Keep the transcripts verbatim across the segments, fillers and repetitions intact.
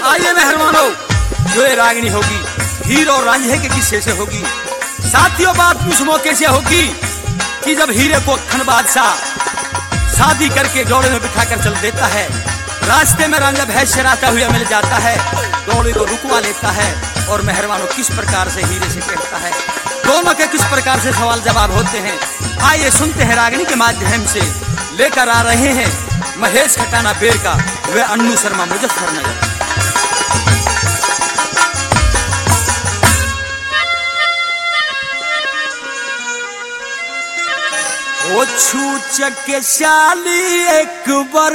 आइए मेहरबानों, जो ये रागिनी होगी हीर और रांझे के किस्से से होगी। साथियों, बात उस मौके से होगी कि जब हीरे को खन बादशाह शादी करके घोड़े में बिठाकर चल देता है। रास्ते में रांझा भैंस चराता हुआ मिल जाता है, घोड़े को रुकवा लेता है और मेहरबानों किस प्रकार से हीरे से कहता है। दोनों के किस प्रकार से सवाल जवाब होते हैं, आइए सुनते हैं। रागिनी के माध्यम से लेकर आ रहे हैं महेश खटाना बेर का वे अन्नू शर्मा मुजफ्फरनगर। ओ छूचक शाली एक बार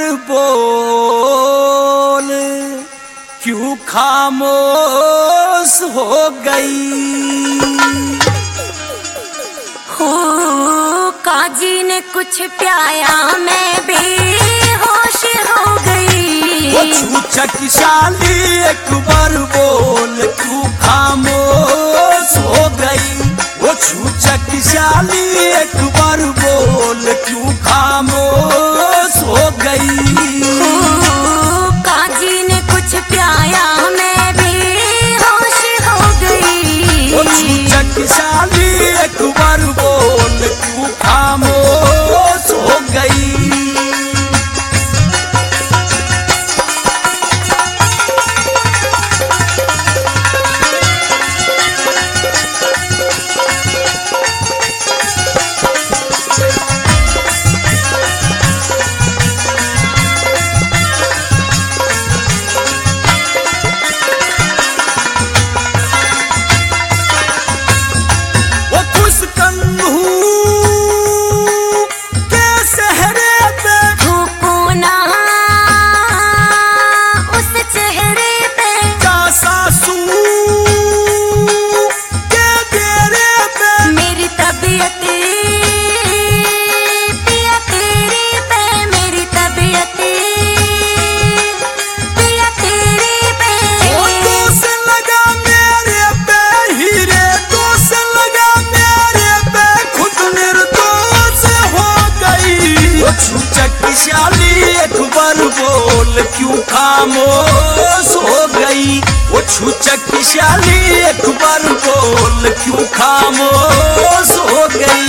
बोल, क्यों खामोश हो गई। हो काजी ने कुछ प्याया, मैं बेहोश हो गई। ओ छूचक शाली एक बार बोल, क्यों खामोश हो गई। वो छूचक शाली एक बार बोल, क्यों खामोश हो गई। काजी ने कुछ प्याया, मैं बेहोश हो गई। वो छूचक शाली एक बार बोल, क्यों खामोश हो गई। शाली एक बार बोल, क्यों खामोश हो गई। वो छूचक शाली एक बार बोल, क्यों खामोश हो गई।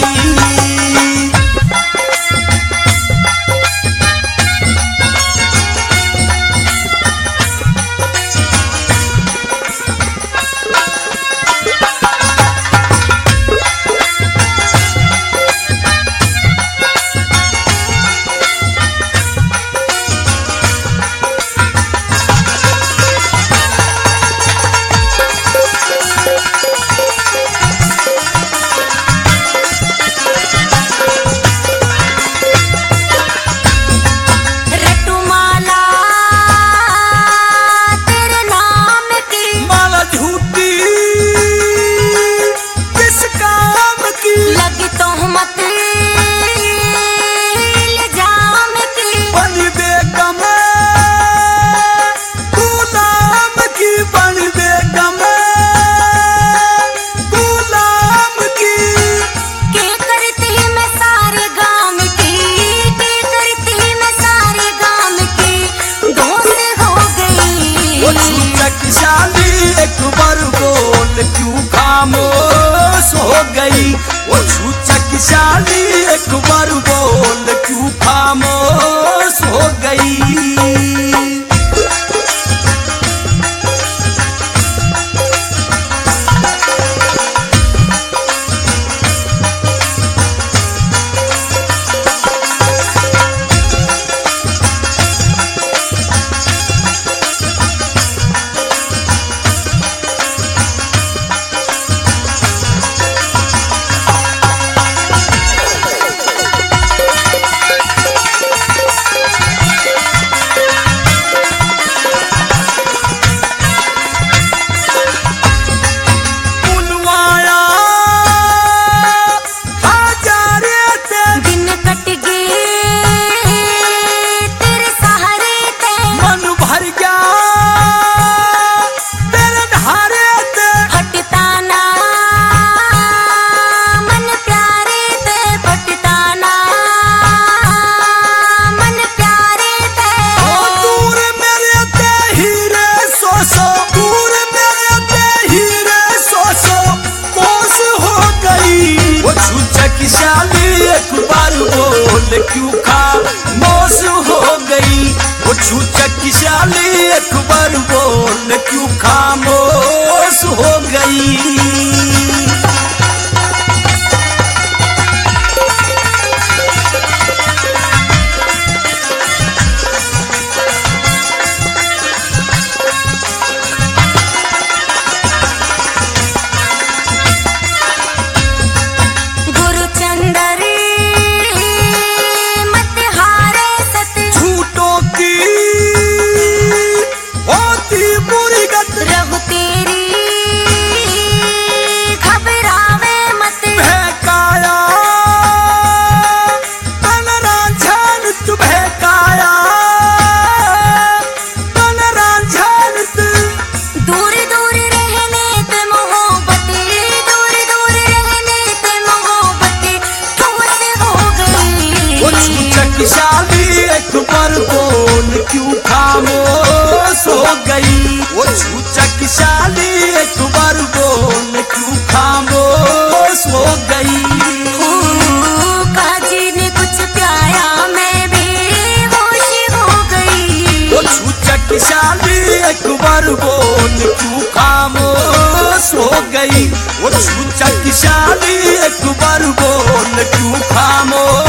सूचकशाली एक बार बोल क्यों खामोश हो गई। शक्तिशाली एक बार बोल क्यों खामोश हो गई। वो शक्तिशाली एक बार बोल क्यों खामोश हो गई। काजी ने कुछ प्याया मैं बेहोश हो गई। वो शक्तिशाली एक बार बोल क्यों खामोश हो गई। वो शक्तिशाली एक बार बोल क्यों खामोश